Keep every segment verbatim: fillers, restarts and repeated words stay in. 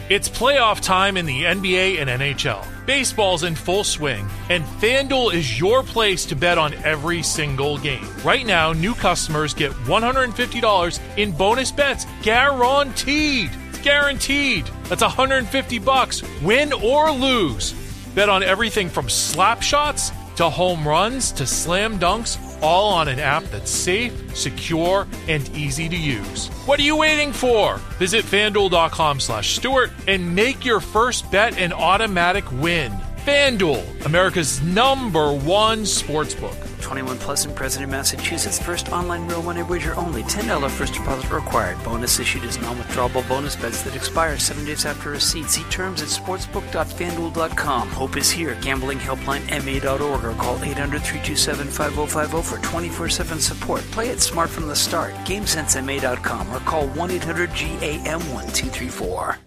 It's playoff time in the N B A and N H L. Baseball's in full swing, and FanDuel is your place to bet on every single game. Right now, new customers get one hundred fifty dollars in bonus bets guaranteed. It's guaranteed. That's one hundred fifty bucks, win or lose. Bet on everything from slap shots to home runs to slam dunks, all on an app that's safe, secure, and easy to use. What are you waiting for? Visit FanDuel.com slash Stewart and make your first bet an automatic win. FanDuel, America's number one sportsbook. twenty-one plus and present in Massachusetts. First online real money wager only. ten dollars first deposit required. Bonus issued as non-withdrawable bonus bets that expire seven days after receipt. See terms at sportsbook dot fan duel dot com. Hope is here. Gambling helpline M A dot org or call eight hundred, three two seven, five oh five oh for twenty-four seven support. Play it smart from the start. game sense M A dot com or call one eight hundred G A M one two three four.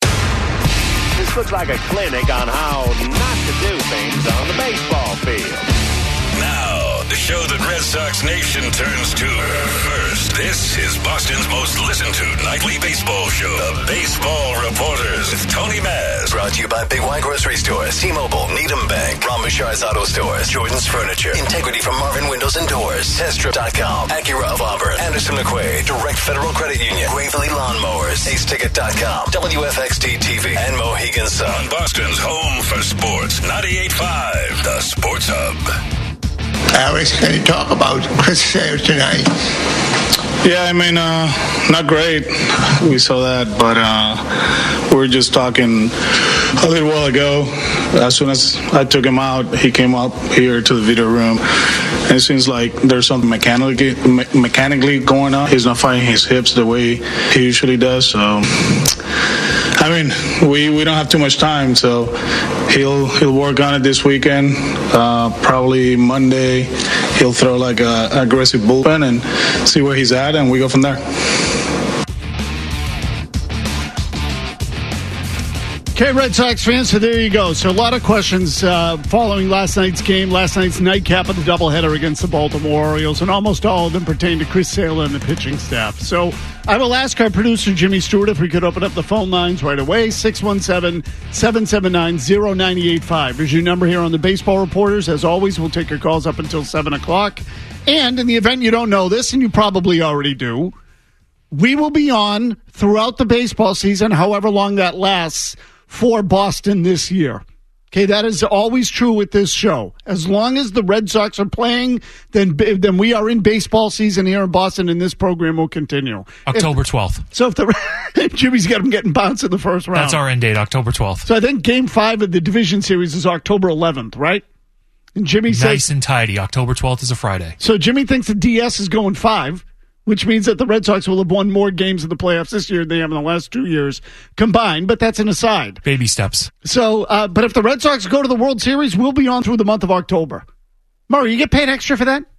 This looks like a clinic on how not to do things on the baseball field. Now, the show that Red Sox Nation turns to first. This is Boston's most listened to nightly baseball show, The Baseball Reporters with Tony Maz. Brought to you by Big Y Grocery Stores, T-Mobile, Needham Bank, Ron Bouchard's Auto Stores, Jordan's Furniture, Integrity from Marvin Windows and Doors, Test Strip dot com, Acura of Auburn, Anderson McQuaid, Direct Federal Credit Union, Gravely Lawnmowers, Ace Ticket dot com, W F X D T V, and Mohegan Sun. On Boston's home for sports, ninety-eight point five, The Sports Hub. Alex, can you talk about Chris Sale tonight? Yeah, I mean, uh, not great. We saw that, but uh, we were just talking a little while ago. As soon as I took him out, he came up here to the video room, and it seems like there's something mechanically, me- mechanically going on. He's not fighting his hips the way he usually does, so... I mean, we, we don't have too much time, so he'll he'll work on it this weekend. Uh, probably Monday, he'll throw like a aggressive bullpen and see where he's at, and we go from there. Okay, Red Sox fans, so there you go. So a lot of questions uh, following last night's game, last night's nightcap of the doubleheader against the Baltimore Orioles, and almost all of them pertain to Chris Sale and the pitching staff. So I will ask our producer, Jimmy Stewart, if we could open up the phone lines right away. six one seven, seven seven nine, zero nine eight five is your number here on the Baseball Reporters. As always, we'll take your calls up until seven o'clock. And in the event you don't know this, and you probably already do, we will be on throughout the baseball season, however long that lasts, for Boston this year. Okay, that is always true with this show. As long as the Red Sox are playing, then then we are in baseball season here in Boston, and this program will continue. October twelfth. If, so if the Jimmy's got them getting bounced in the first round. That's our end date, October twelfth. So I think Game Five of the division series is October eleventh, right? And Jimmy nice says nice and tidy. October twelfth is a Friday. So Jimmy thinks the D S is going five, which means that the Red Sox will have won more games in the playoffs this year than they have in the last two years combined, but that's an aside. Baby steps. So, uh, but if the Red Sox go to the World Series, we'll be on through the month of October. Murray, you get paid extra for that?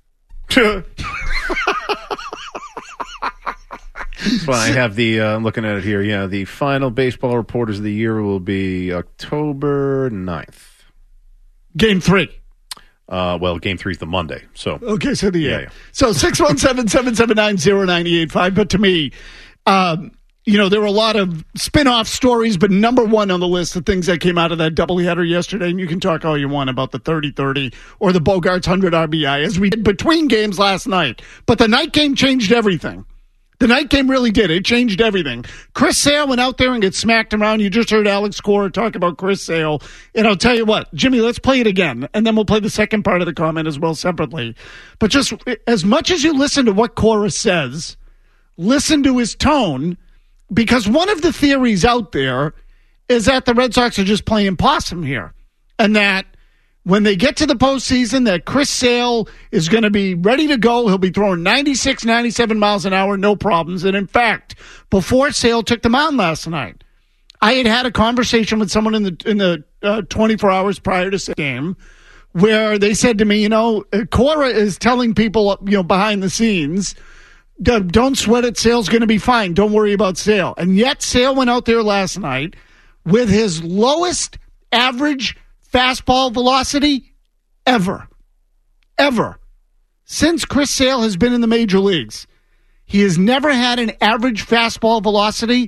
Well, I have the, uh, I'm looking at it here, yeah, the final Baseball Reporters of the year will be October ninth. Game three. Uh, well, game three is the Monday. So okay, so the yeah, yeah. yeah. So six one seven, seven seven nine, zero nine eight five. But to me, um, you know, there were a lot of spin-off stories, but number one on the list of things that came out of that doubleheader yesterday, and you can talk all you want about the thirty thirty or the Bogarts one hundred R B I, as we did between games last night. But the night game changed everything. The night game really did. It changed everything. Chris Sale went out there and get smacked around. You just heard Alex Cora talk about Chris Sale. And I'll tell you what, Jimmy, let's play it again. And then we'll play the second part of the comment as well separately. But just as much as you listen to what Cora says, listen to his tone, because one of the theories out there is that the Red Sox are just playing possum here. And that when they get to the postseason, that Chris Sale is going to be ready to go. He'll be throwing ninety-six, ninety-seven miles an hour, no problems. And in fact, before Sale took the mound last night, I had had a conversation with someone in the in the uh, twenty-four hours prior to the game where they said to me, you know, Cora is telling people, you know, behind the scenes, don't sweat it, Sale's going to be fine. Don't worry about Sale. And yet Sale went out there last night with his lowest average fastball velocity ever. Ever. Since Chris Sale has been in the major leagues, he has never had an average fastball velocity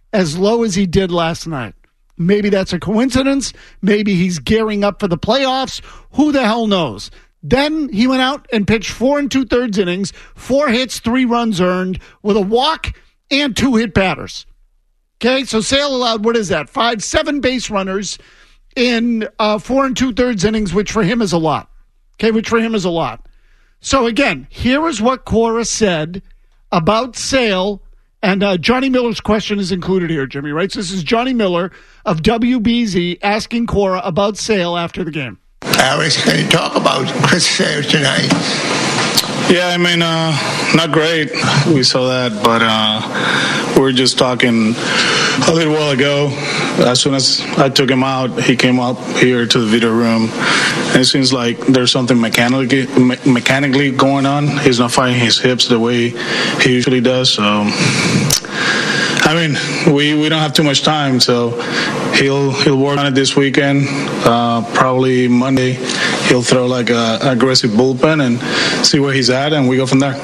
as low as he did last night. Maybe that's a coincidence. Maybe he's gearing up for the playoffs. Who the hell knows? Then he went out and pitched four and two-thirds innings, four hits, three runs earned, with a walk and two hit batters. Okay, so Sale allowed, what is that, five, seven base runners in uh, four and two-thirds innings, which for him is a lot. Okay, which for him is a lot. So again, here is what Cora said about Sale. And uh, Johnny Miller's question is included here, Jimmy, right? So this is Johnny Miller of W B Z asking Cora about Sale after the game. Alex, can you talk about Chris Sale tonight? Yeah, I mean, uh, not great. We saw that, but uh, we were just talking a little while ago. As soon as I took him out, he came up here to the video room, and it seems like there's something mechanically me- mechanically going on. He's not firing his hips the way he usually does. So, I mean, we, we don't have too much time, so he'll he'll work on it this weekend. Uh, probably Monday, he'll throw like a aggressive bullpen and see where he's at, and we go from there.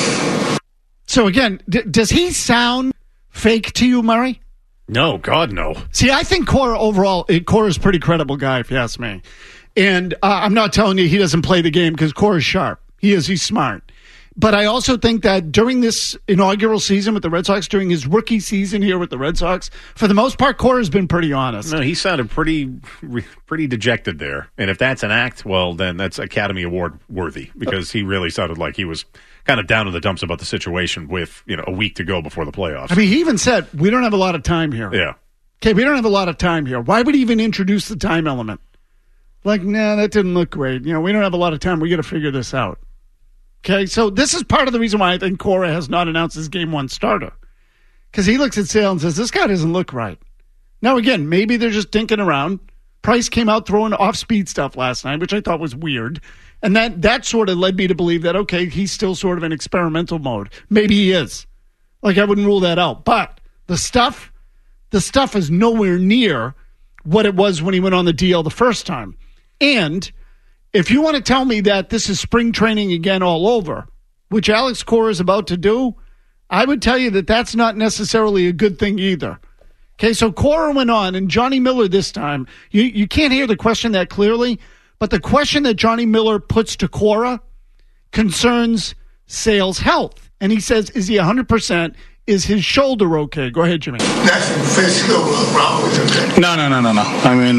So again, d- does he sound fake to you, Murray? No, God, no. See, I think Cora overall, Cora's a pretty credible guy, if you ask me. And uh, I'm not telling you he doesn't play the game because Cora's sharp. He is. He's smart. But I also think that during this inaugural season with the Red Sox, during his rookie season here with the Red Sox, for the most part, Cora's been pretty honest. No, he sounded pretty pretty dejected there. And if that's an act, well, then that's Academy Award worthy because he really sounded like he was kind of down in the dumps about the situation with, you know, a week to go before the playoffs. I mean, he even said, we don't have a lot of time here. Yeah. Okay, we don't have a lot of time here. Why would he even introduce the time element? Like, nah, that didn't look great. You know, we don't have a lot of time. We got to figure this out. Okay, so this is part of the reason why I think Cora has not announced his game one starter. Because he looks at Sale and says, this guy doesn't look right. Now, again, maybe they're just dinking around. Price came out throwing off-speed stuff last night, which I thought was weird. And that, that sort of led me to believe that, okay, he's still sort of in experimental mode. Maybe he is. Like, I wouldn't rule that out. But the stuff, the stuff is nowhere near what it was when he went on the D L the first time. And if you want to tell me that this is spring training again all over, which Alex Cora is about to do, I would tell you that that's not necessarily a good thing either. Okay, so Cora went on, and Johnny Miller this time, you, you can't hear the question that clearly, but the question that Johnny Miller puts to Cora concerns Sale's health. And he says, is he one hundred percent? Is his shoulder okay? Go ahead, Jimmy. Nothing physical wrong with him. No, no, no, no, no. I mean,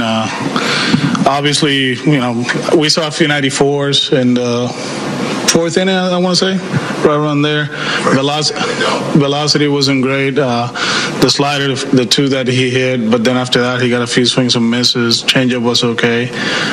uh, obviously, you know, we saw a few ninety-fours in the fourth inning, I want to say, right around there. Velocity, velocity wasn't great. Uh, the slider, the two that he hit, but then after that, he got a few swings and misses. Changeup was okay.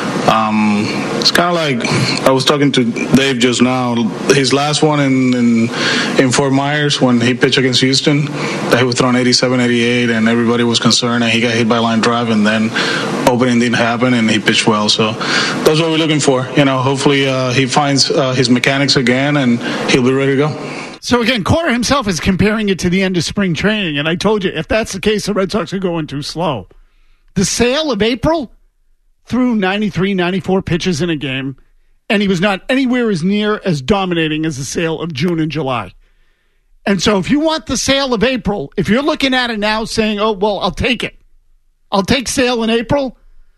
Um, it's kind of like I was talking to Dave just now. His last one in, in in Fort Myers when he pitched against Houston, that he was throwing eighty-seven, eighty-eight, and everybody was concerned, and he got hit by a line drive, and then opening didn't happen, and he pitched well. So that's what we're looking for. You know, hopefully uh, he finds uh, his mechanics again, and he'll be ready to go. So again, Cora himself is comparing it to the end of spring training, and I told you, if that's the case, the Red Sox are going too slow. The Sale of April threw ninety-three, ninety-four pitches in a game, and he was not anywhere as near as dominating as the Sale of June and July. And so if you want the Sale of April, if you're looking at it now saying, oh, well, I'll take it. I'll take Sale in April.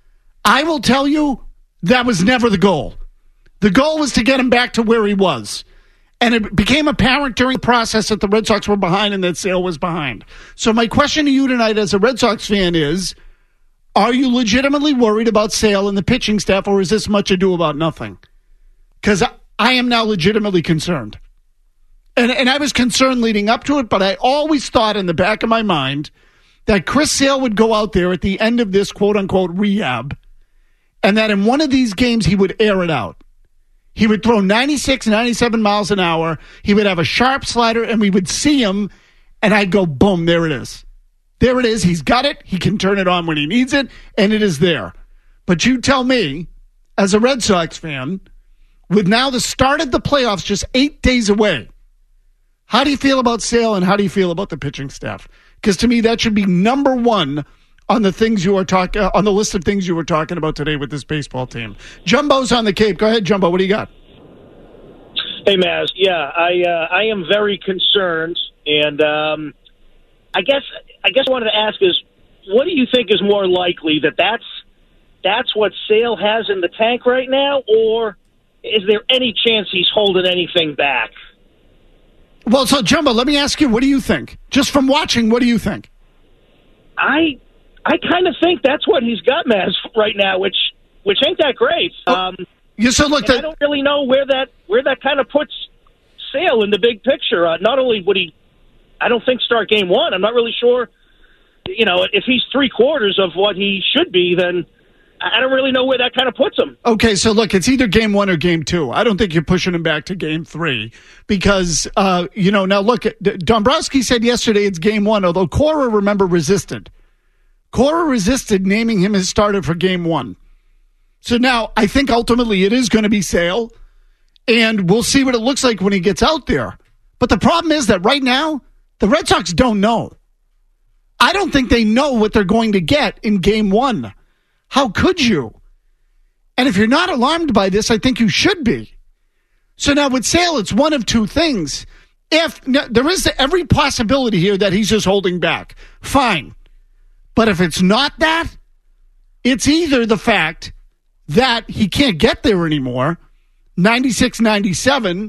I will tell you that was never the goal. The goal was to get him back to where he was. And it became apparent during the process that the Red Sox were behind and that Sale was behind. So my question to you tonight as a Red Sox fan is, are you legitimately worried about Sale and the pitching staff, or is this much ado about nothing? Because I, I am now legitimately concerned. And, and I was concerned leading up to it, but I always thought in the back of my mind that Chris Sale would go out there at the end of this quote-unquote rehab, and that in one of these games he would air it out. He would throw ninety-six, ninety-seven miles an hour. He would have a sharp slider, and we would see him, and I'd go, boom, there it is. There it is. He's got it. He can turn it on when he needs it, and it is there. But you tell me, as a Red Sox fan, with now the start of the playoffs just eight days away, how do you feel about Sale, and how do you feel about the pitching staff? Because to me, that should be number one on the things you are talking uh, on the list of things you were talking about today with this baseball team. Jumbo's on the Cape. Go ahead, Jumbo. What do you got? Hey, Maz. Yeah, I uh, I am very concerned, and um, I guess I guess I wanted to ask is, what do you think is more likely, that that's that's what Sale has in the tank right now, or is there any chance he's holding anything back? Well, so Jumbo, let me ask you, what do you think? Just from watching, what do you think? I I kind of think that's what he's got, Maz, right now, which which ain't that great. Um, you so look. I don't really know where that where that kind of puts Sale in the big picture. Uh, not only would he, I don't think start game one. I'm not really sure. You know, if he's three quarters of what he should be, then I don't really know where that kind of puts him. Okay, so look, it's either game one or game two. I don't think you're pushing him back to game three because, uh, you know, now look, Dombrowski said yesterday it's game one, although Cora, remember, resisted. Cora resisted naming him his starter for game one. So now I think ultimately it is going to be Sale, and we'll see what it looks like when he gets out there. But the problem is that right now, the Red Sox don't know. I don't think they know what they're going to get in game one. How could you? And if you're not alarmed by this, I think you should be. So now with Sale, it's one of two things. If now, there is every possibility here that he's just holding back, fine. But if it's not that, it's either the fact that he can't get there anymore, ninety-six ninety-seven,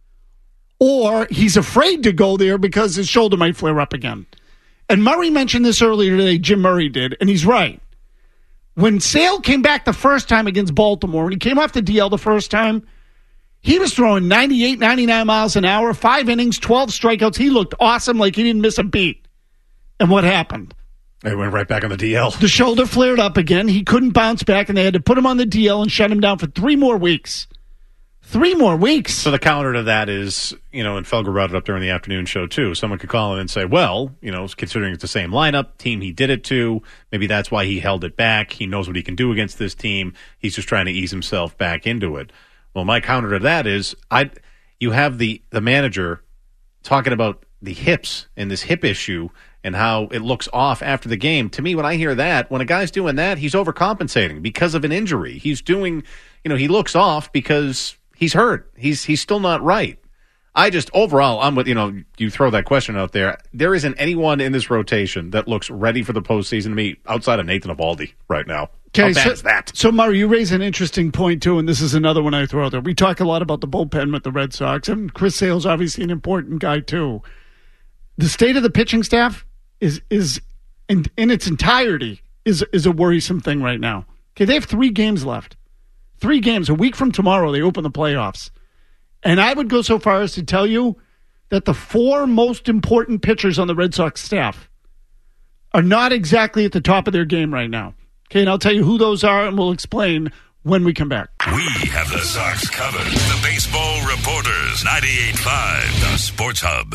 or he's afraid to go there because his shoulder might flare up again. And Murray mentioned this earlier today, Jim Murray did, and he's right. When Sale came back the first time against Baltimore, when he came off the D L the first time, he was throwing ninety-eight, ninety-nine miles an hour, five innings, twelve strikeouts. He looked awesome, like he didn't miss a beat. And what happened? They went right back on the D L. The shoulder flared up again. He couldn't bounce back, and they had to put him on the D L and shut him down for three more weeks. Three more weeks. So the counter to that is, you know, and Felger brought it up during the afternoon show, too. Someone could call in and say, well, you know, considering it's the same lineup, team he did it to, maybe that's why he held it back. He knows what he can do against this team. He's just trying to ease himself back into it. Well, my counter to that is, I, you have the, the manager talking about the hips and this hip issue and how it looks off after the game. To me, when I hear that, when a guy's doing that, he's overcompensating because of an injury. He's doing, you know, he looks off because he's hurt. He's he's still not right. I just, overall, I'm with, you know, you throw that question out there. There isn't anyone in this rotation that looks ready for the postseason to me outside of Nathan Eovaldi right now. Okay, How bad so, is that? So, Murray, you raise an interesting point, too, and this is another one I throw out there. We talk a lot about the bullpen with the Red Sox, and Chris Sale's obviously an important guy, too. The state of the pitching staff is, is in, in its entirety, is, is a worrisome thing right now. Okay, they have three games left. Three games. A week from tomorrow, they open the playoffs. And I would go so far as to tell you that the four most important pitchers on the Red Sox staff are not exactly at the top of their game right now. Okay, and I'll tell you who those are, and we'll explain when we come back. We have the Sox covered. The Baseball Reporters, ninety-eight point five, the Sports Hub.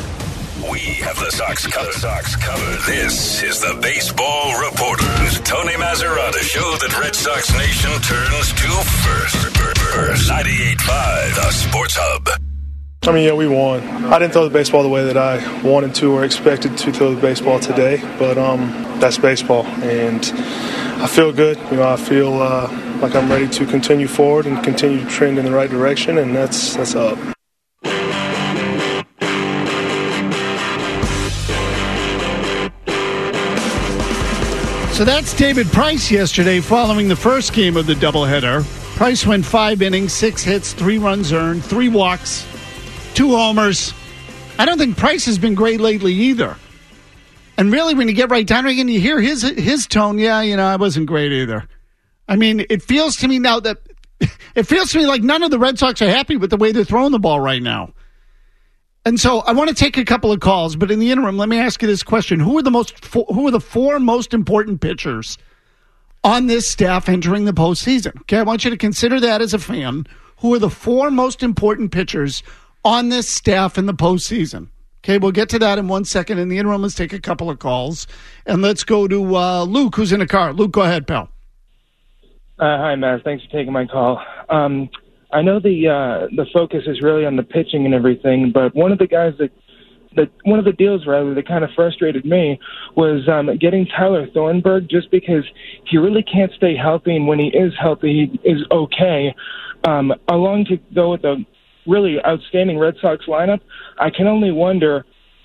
We have the Sox covered. Sox covered. This is the Baseball Reporters. Tony Mazzarata show that Red Sox Nation turns to first. First. ninety-eight point five, the Sports Hub. I mean, yeah, we won. I didn't throw the baseball the way that I wanted to or expected to throw the baseball today, but um, that's baseball, and I feel good. You know, I feel uh, like I'm ready to continue forward and continue to trend in the right direction, and that's that's up. So that's David Price yesterday following the first game of the doubleheader. Price went five innings, six hits, three runs earned, three walks, two homers. I don't think Price has been great lately either. And really, when you get right down to it, and you hear his his tone, yeah, you know, I wasn't great either. I mean, it feels to me now that it feels to me like none of the Red Sox are happy with the way they're throwing the ball right now. And so I want to take a couple of calls, but in the interim, let me ask you this question: Who are the most? Who are the four most important pitchers on this staff entering the postseason? Okay, I want you to consider that as a fan. Who are the four most important pitchers on this staff in the postseason? Okay, we'll get to that in one second. In the interim, let's take a couple of calls, and let's go to uh, Luke, who's in the car. Luke, go ahead, pal. Uh, hi, Matt. Thanks for taking my call. Um, I know the uh, the focus is really on the pitching and everything, but one of the guys that, that one of the deals rather that kind of frustrated me was um, getting Tyler Thornburg, just because he really can't stay healthy, and when he is healthy, he is okay. Um, along to go with a really outstanding Red Sox lineup, I can only wonder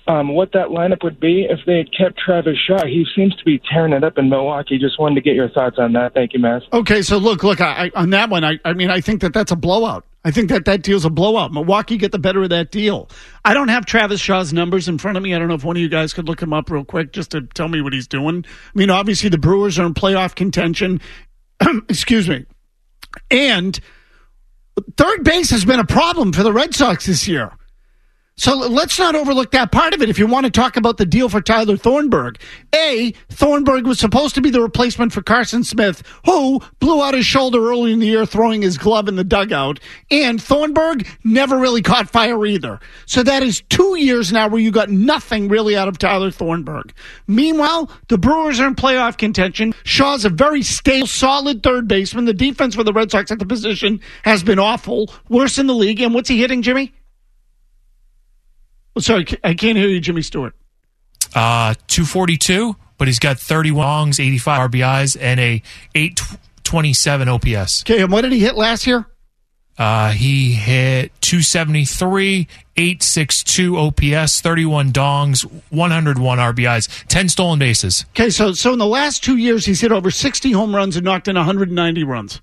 um, what that lineup would be if they had kept Travis Shaw. He seems to be tearing it up in Milwaukee. Just wanted to get your thoughts on that. Thank you, Matt. Okay, so look, look, I, on that one, I, I mean, I think that that's a blowout. I think that that deal's a blowout. Milwaukee get the better of that deal. I don't have Travis Shaw's numbers in front of me. I don't know if one of you guys could look him up real quick just to tell me what he's doing. I mean, obviously the Brewers are in playoff contention. Excuse me. And third base has been a problem for the Red Sox this year. So let's not overlook that part of it if you want to talk about the deal for Tyler Thornburg. A, Thornburg was supposed to be the replacement for Carson Smith, who blew out his shoulder early in the year throwing his glove in the dugout. And Thornburg never really caught fire either. So that is two years now where you got nothing really out of Tyler Thornburg. Meanwhile, the Brewers are in playoff contention. Shaw's a very stable, solid third baseman. The defense for the Red Sox at the position has been awful, worse in the league. And what's he hitting, Jimmy? Sorry, I can't hear you, Jimmy Stewart. Uh, two forty-two, but he's got thirty-one longs, eighty-five R B Is, and a eight twenty-seven O P S. Okay, and what did he hit last year? Uh, he hit two seventy-three, eight sixty-two O P S, thirty-one dongs, one hundred one R B Is, ten stolen bases. Okay, so so in the last two years, he's hit over sixty home runs and knocked in one hundred ninety runs.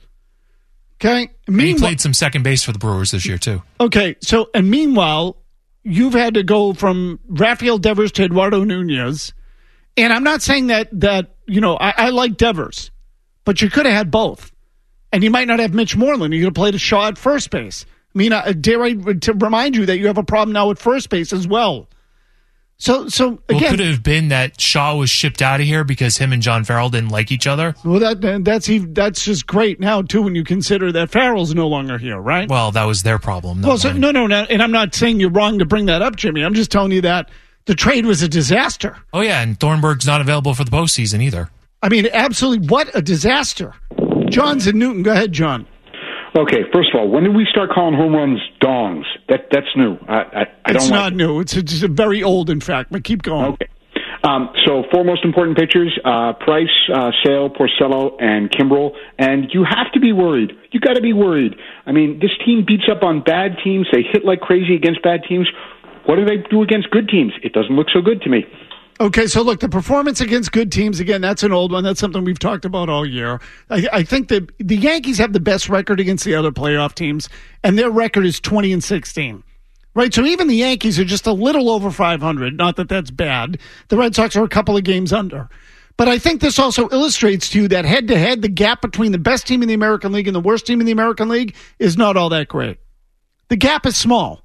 Okay? And he played some second base for the Brewers this year, too. Okay, so, and meanwhile, you've had to go from Rafael Devers to Eduardo Nunez. And I'm not saying that, that you know, I, I like Devers, but you could have had both. And you might not have Mitch Moreland. You could have played a Shaw at first base. I mean, uh, dare I to remind you that you have a problem now at first base as well. So, so again, well, could it have been that Shaw was shipped out of here because him and John Farrell didn't like each other? Well, that that's even, that's just great now too when you consider that Farrell's no longer here, right? Well, that was their problem. Well, so, no, no, no, and I'm not saying you're wrong to bring that up, Jimmy. I'm just telling you that the trade was a disaster. Oh yeah, and Thornburg's not available for the postseason either. I mean, absolutely, what a disaster. John's in Newton. Go ahead, John. Okay, first of all, when did we start calling home runs dongs? That that's new. I, I, I don't it's not like new. It's, it's very old, in fact. But keep going. Okay. Um, so four most important pitchers: uh, Price, uh, Sale, Porcello, and Kimbrel. And you have to be worried. You got to be worried. I mean, this team beats up on bad teams. They hit like crazy against bad teams. What do they do against good teams? It doesn't look so good to me. Okay, so look, the performance against good teams, again, that's an old one. That's something we've talked about all year. I, I think that the Yankees have the best record against the other playoff teams, and their record is twenty and sixteen. Right, so even the Yankees are just a little over five hundred. Not that that's bad. The Red Sox are a couple of games under. But I think this also illustrates to you that head-to-head, the gap between the best team in the American League and the worst team in the American League is not all that great. The gap is small.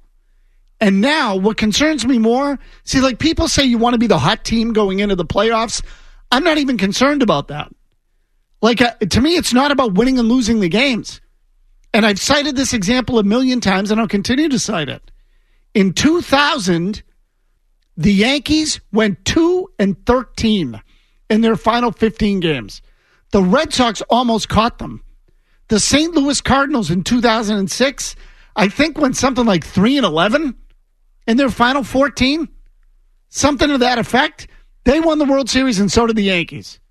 And now, what concerns me more, see, like people say you want to be the hot team going into the playoffs. I'm not even concerned about that. Like, uh, to me, it's not about winning and losing the games. And I've cited this example a million times, and I'll continue to cite it. In two thousand, the Yankees went two and thirteen in their final fifteen games. The Red Sox almost caught them. The Saint Louis Cardinals in two thousand six, I think, went something like three and eleven. In their final fourteen, something to that effect. They won the World Series, and so did the Yankees.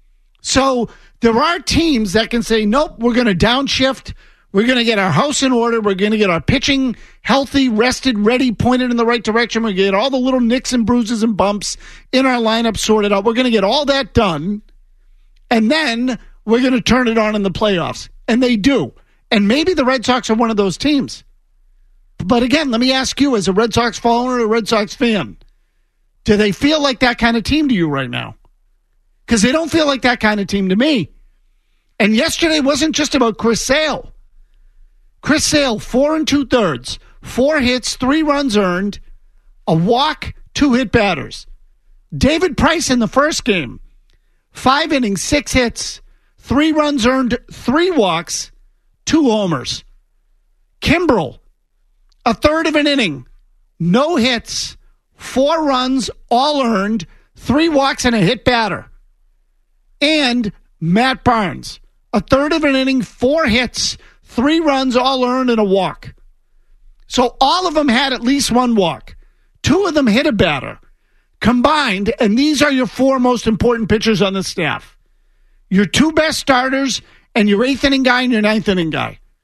So there are teams that can say, nope, we're going to downshift. We're going to get our house in order. We're going to get our pitching healthy, rested, ready, pointed in the right direction. We're going to get all the little nicks and bruises and bumps in our lineup sorted out. We're going to get all that done, and then we're going to turn it on in the playoffs. And they do. And maybe the Red Sox are one of those teams. But again, let me ask you, as a Red Sox follower or a Red Sox fan, do they feel like that kind of team to you right now? Because they don't feel like that kind of team to me. And yesterday wasn't just about Chris Sale. Chris Sale, four and two-thirds, four hits, three runs earned, a walk, two hit batters. David Price in the first game, five innings, six hits, three runs earned, three walks, two homers. Kimbrel, a third of an inning, no hits, four runs, all earned, three walks and a hit batter. And Matt Barnes, a third of an inning, four hits, three runs, all earned, and a walk. So all of them had at least one walk. Two of them hit a batter. Combined, and these are your four most important pitchers on the staff. Your two best starters and your eighth inning guy and your ninth inning guy.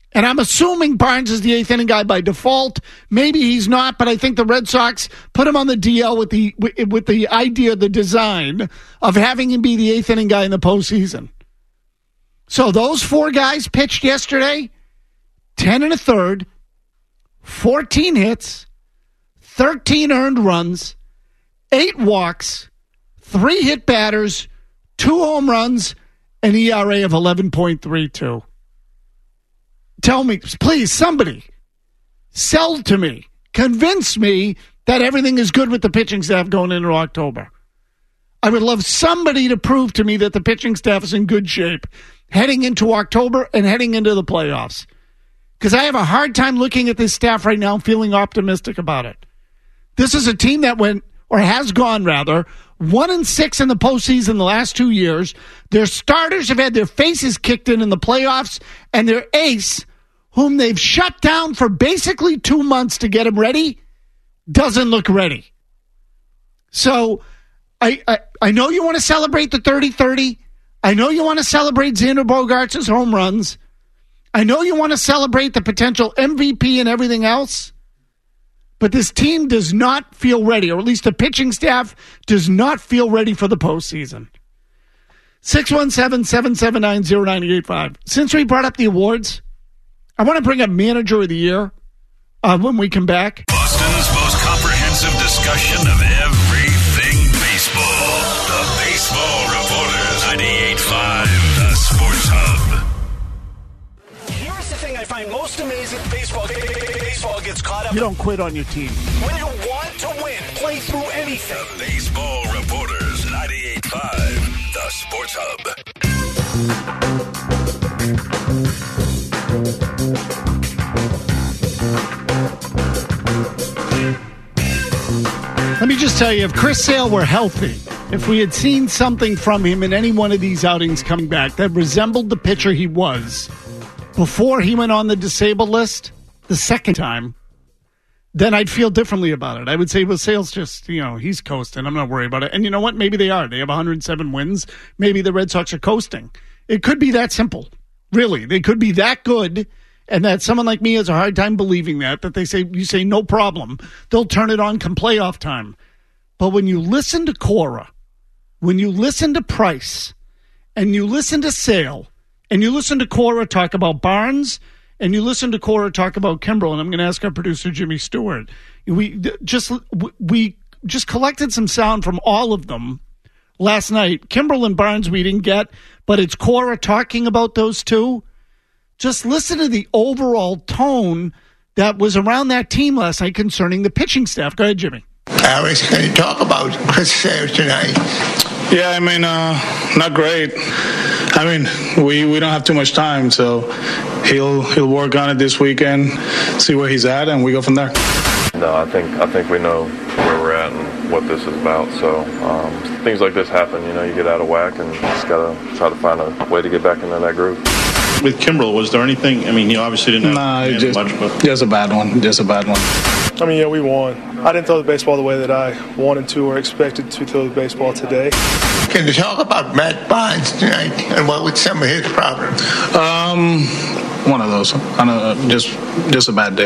And I'm assuming Barnes is the eighth inning guy by default. Maybe he's not, but I think the Red Sox put him on the D L with the with the idea, the design of having him be the eighth inning guy in the postseason. So those four guys pitched yesterday, ten and a third, fourteen hits, thirteen earned runs, eight walks, three hit batters, two home runs, an E R A of eleven point three two. Tell me, please, somebody, sell to me, convince me that everything is good with the pitching staff going into October. I would love somebody to prove to me that the pitching staff is in good shape heading into October and heading into the playoffs. Because I have a hard time looking at this staff right now and feeling optimistic about it. This is a team that went, or has gone rather, one and six in the postseason the last two years. Their starters have had their faces kicked in in the playoffs, and their ace, whom they've shut down for basically two months to get him ready, doesn't look ready. So I I, I know you want to celebrate the thirty thirty. I know you want to celebrate Xander Bogaerts' home runs. I know you want to celebrate the potential M V P and everything else. But this team does not feel ready, or at least the pitching staff does not feel ready for the postseason. six one seven, seven seven nine, zero nine eight five. Since we brought up the awards, I want to bring up Manager of the Year uh, when we come back. Boston's most comprehensive discussion of everything baseball. The Baseball Reporters, ninety-eight point five, The Sports Hub. Here's the thing I find most amazing. Baseball, baseball gets caught up. You don't quit on your team. When you want to win, play through anything. The Baseball Reporters, ninety-eight point five, The Sports Hub. Let me just tell you, if Chris Sale were healthy, if we had seen something from him in any one of these outings coming back that resembled the pitcher he was before he went on the disabled list the second time, then I'd feel differently about it. I would say, well, Sale's just, you know, he's coasting. I'm not worried about it. And you know what? Maybe they are. They have one hundred seven wins. Maybe the Red Sox are coasting. It could be that simple. Really. They could be that good, and that someone like me has a hard time believing that, that they say, you say, no problem. They'll turn it on come playoff time. But when you listen to Cora, when you listen to Price, and you listen to Sale, and you listen to Cora talk about Barnes, and you listen to Cora talk about Kimbrel, and I'm going to ask our producer, Jimmy Stewart, we just, we just collected some sound from all of them last night. Kimbrel and Barnes we didn't get, but it's Cora talking about those two. Just listen to the overall tone that was around that team last night concerning the pitching staff. Go ahead, Jimmy. Alex, can you talk about Chris Sale tonight? Yeah, I mean, uh, not great. I mean, we, we don't have too much time, so he'll he'll work on it this weekend, see where he's at, and we go from there. No, I think I think we know where we're at and what this is about. So um, things like this happen. You know, you get out of whack, and you just gotta try to find a way to get back into that groove. With Kimbrel, was there anything? I mean, he obviously didn't have nah, just, much, but just a bad one. Just a bad one. I mean, yeah, we won. I didn't throw the baseball the way that I wanted to or expected to throw the baseball today. Can you talk about Matt Barnes tonight and what was some of his problems? Um, one of those. I know, just just a bad day.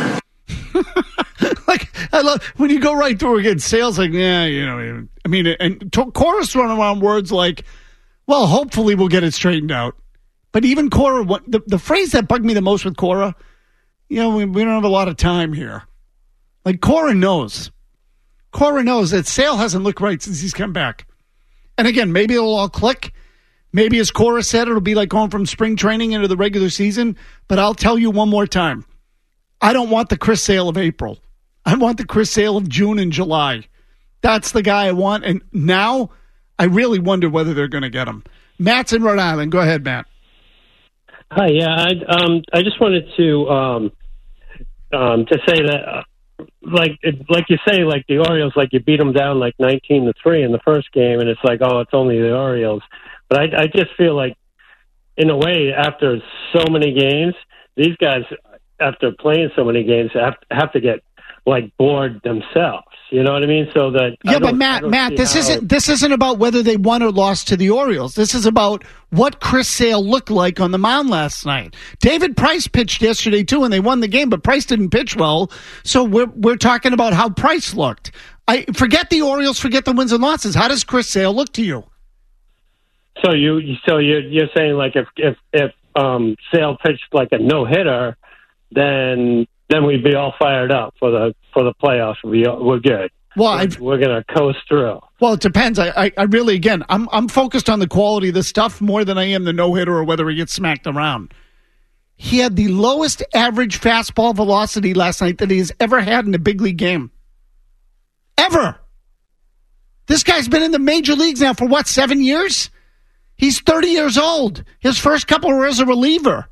Like, I love when you go right through again. Sales like, yeah, you know. I mean, and Cora's running around words like, well, hopefully we'll get it straightened out. But even Cora, the, the phrase that bugged me the most with Cora, you know, we, we don't have a lot of time here. Like, Cora knows. Cora knows that Sale hasn't looked right since he's come back. And again, maybe it'll all click. Maybe, as Cora said, it'll be like going from spring training into the regular season. But I'll tell you one more time. I don't want the Chris Sale of April. I want the Chris Sale of June and July. That's the guy I want. And now I really wonder whether they're going to get him. Matt's in Rhode Island. Go ahead, Matt. Hi, yeah, I um I just wanted to um um to say that uh, like it, like you say, like the Orioles, like you beat them down like nineteen to three in the first game, and it's like, oh, it's only the Orioles. But I I just feel like, in a way, after so many games, these guys, after playing so many games, have have to get like bored themselves. You know what I mean? So that yeah, but Matt, Matt, this isn't this isn't about whether they won or lost to the Orioles. This is about what Chris Sale looked like on the mound last night. David Price pitched yesterday too, and they won the game, but Price didn't pitch well. So we're we're talking about how Price looked. I forget the Orioles, forget the wins and losses. How does Chris Sale look to you? So you so you're you're saying like if if if um, Sale pitched like a no hitter, then. Then we'd be all fired up for the for the playoffs. We we're good. Well, we're, we're going to coast through. Well, it depends. I, I, I really, again, I'm I'm focused on the quality of the stuff more than I am the no hitter or whether he gets smacked around. He had the lowest average fastball velocity last night that he has ever had in a big league game. Ever. This guy's been in the major leagues now for what, seven years? He's thirty years old. His first couple were as a reliever.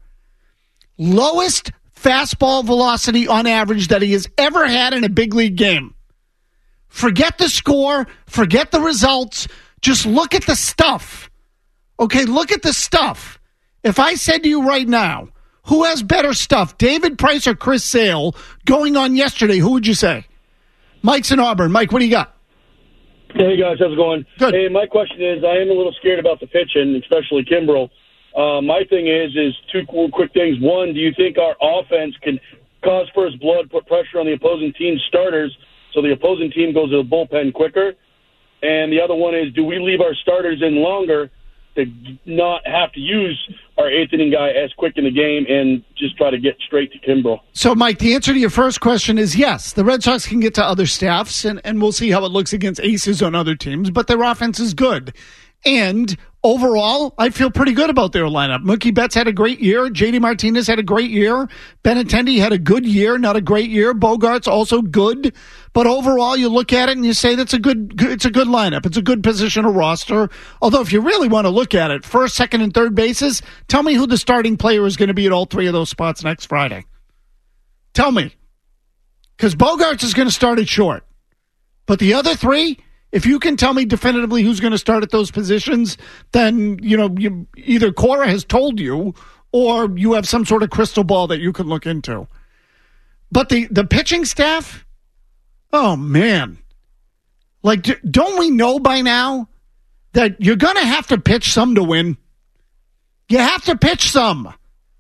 Lowest fastball velocity on average that he has ever had in a big league game. Forget the score. Forget the results. Just look at the stuff. Okay, look at the stuff. If I said to you right now, who has better stuff, David Price or Chris Sale, going on yesterday, who would you say? Mike's in Auburn. Mike, what do you got? Hey, guys, how's it going? Good. Hey, my question is, I am a little scared about the pitching, especially Kimbrel. Uh, my thing is, is two cool, quick things. One, do you think our offense can cause first blood, put pressure on the opposing team's starters so the opposing team goes to the bullpen quicker? And the other one is, do we leave our starters in longer to not have to use our eighth inning guy as quick in the game and just try to get straight to Kimbrel? So, Mike, the answer to your first question is yes. The Red Sox can get to other staffs, and, and we'll see how it looks against aces on other teams, but their offense is good. And overall, I feel pretty good about their lineup. Mookie Betts had a great year. J D Martinez had a great year. Benintendi had a good year, not a great year. Bogart's also good. But overall, you look at it and you say that's a good, it's a good lineup. It's a good positional roster. Although if you really want to look at it, first, second, and third bases, tell me who the starting player is going to be at all three of those spots next Friday. Tell me. Because Bogarts is going to start at short. But the other three, if you can tell me definitively who's going to start at those positions, then, you know, you, either Cora has told you or you have some sort of crystal ball that you can look into. But the, the pitching staff, oh, man. Like, don't we know by now that you're going to have to pitch some to win? You have to pitch some.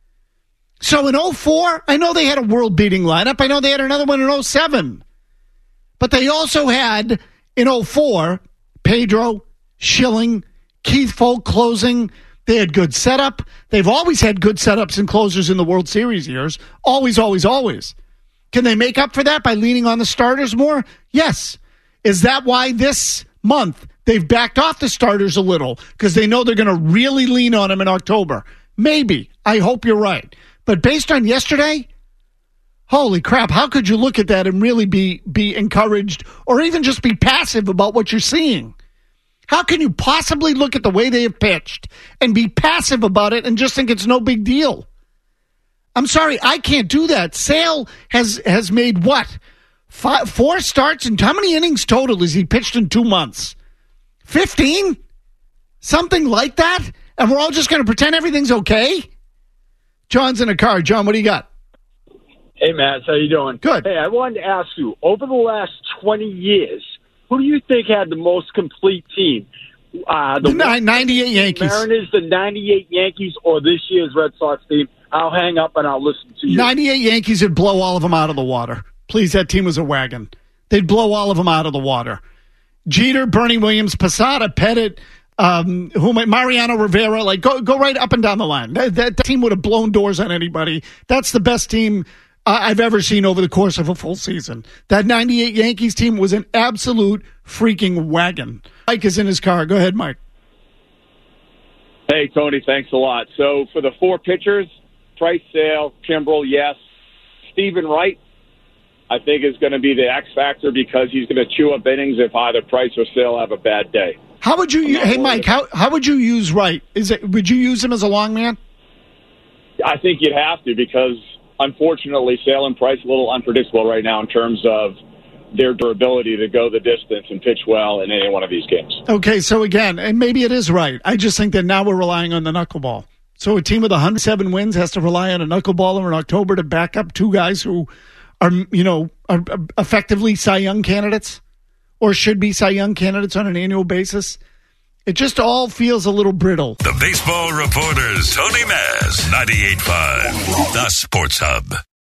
So in oh four, I know they had a world-beating lineup. I know they had another one in oh seven. But they also had... in oh four, Pedro, Schilling, Keith Folk closing. They had good setup. They've always had good setups and closers in the World Series years. Always, always, always. Can they make up for that by leaning on the starters more? Yes. Is that why this month they've backed off the starters a little? Because they know they're going to really lean on them in October. Maybe. I hope you're right. But based on yesterday... holy crap, how could you look at that and really be be encouraged or even just be passive about what you're seeing? How can you possibly look at the way they have pitched and be passive about it and just think it's no big deal? I'm sorry, I can't do that. Sale has, has made what? Five, four starts, and how many innings total has he pitched in two months? fifteen? Something like that? And we're all just going to pretend everything's okay? John's in a car. John, what do you got? Hey, Matt, how you doing? Good. Hey, I wanted to ask you, over the last twenty years, who do you think had the most complete team? Uh, the the ninety-eight Yankees. Mariners, the ninety-eight Yankees, or this year's Red Sox team? I'll hang up and I'll listen to you. ninety-eight Yankees would blow all of them out of the water. Please, that team was a wagon. They'd blow all of them out of the water. Jeter, Bernie Williams, Posada, Pettit, um, who Mariano Rivera, like go go right up and down the line. That, that, that team would have blown doors on anybody. That's the best team uh, I've ever seen over the course of a full season. That ninety-eight Yankees team was an absolute freaking wagon. Mike is in his car. Go ahead, Mike. Hey, Tony, thanks a lot. So for the four pitchers, Price, Sale, Kimbrel, yes. Stephen Wright, I think, is going to be the X factor because he's going to chew up innings if either Price or Sale have a bad day. How would you? Hey, Mike, how how would you use Wright? Is it? Would you use him as a long man? I think you'd have to because, unfortunately, Sale and Price are a little unpredictable right now in terms of their durability to go the distance and pitch well in any one of these games. Okay, so again, and maybe it is right. I just think that now we're relying on the knuckleball. So a team with one hundred seven wins has to rely on a knuckleballer in October to back up two guys who are, you know, are effectively Cy Young candidates or should be Cy Young candidates on an annual basis. It just all feels a little brittle. The Baseball Reporters, Tony Maz, ninety-eight point five, The Sports Hub.